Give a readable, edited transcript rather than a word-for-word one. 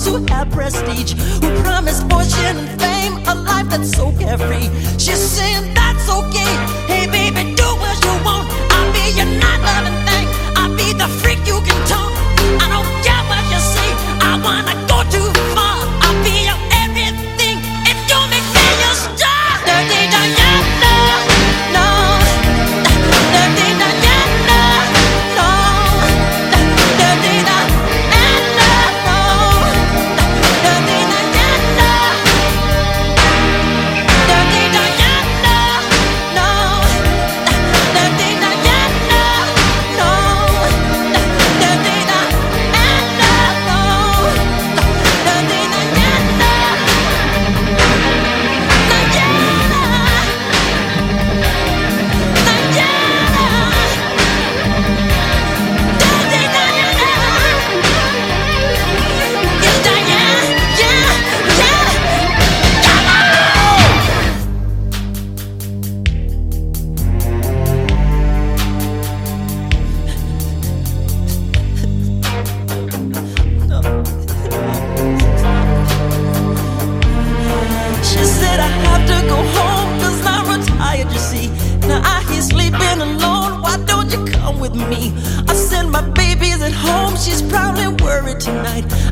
those who have prestige, who promise fortune and fame, a life that's so carefree. She's saying that's okay. Hey baby, do what you want. I'll be your not loving thing. I'll be the freak you can talk. I don't care what you say. I wanna go too far. I'll be your everything if you make me your star. Dirty Diana, no. Dirty Diana, no. Dirty Diana, no. Dirty Diana. Dirty Diana, no. Dirty Diana, no. Dirty Diana, no. Dirty Diana. She said I have to go home 'cause I'm retired, you see. Now I hear sleeping alone, why don't you come with me? I said my baby's at home, she's probably worried tonight.